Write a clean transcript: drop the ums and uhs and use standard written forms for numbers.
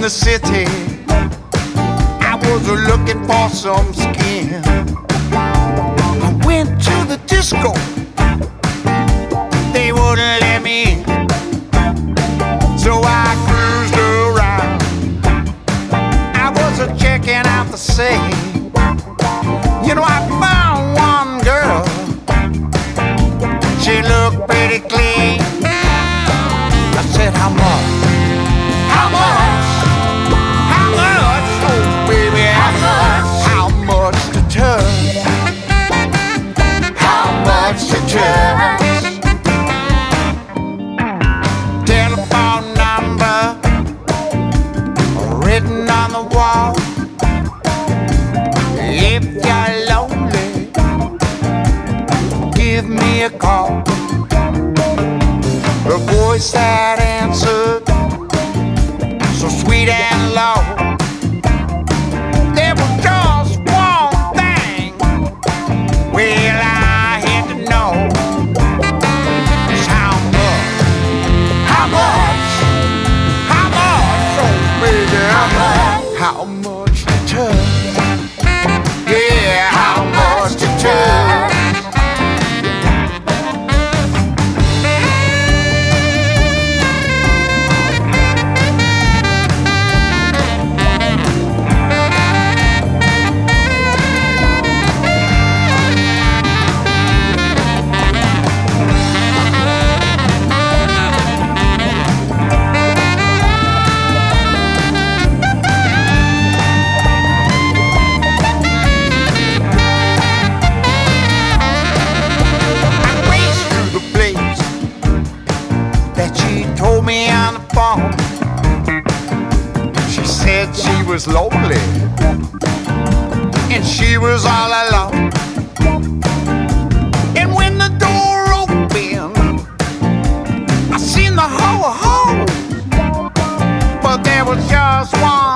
the city. I was looking for some skin. I went to the disco. They wouldn't let me in. So I cruised around. I was checking out the scene. You know, I found one girl. She looked pretty clean. I said, how much? How much? How much? Oh, baby, how much? How much to touch? How much to touch? Telephone number written on the wall. If you're lonely, give me a call. The voice that answered, so sweet and low. There was just one thing, well, I had to know. It's how much? How much? How much? Oh, baby, how much to touch? Yeah, how much to touch? Me on the phone. She said she was lonely and she was all alone. And when the door opened, I seen the whole, but there was just one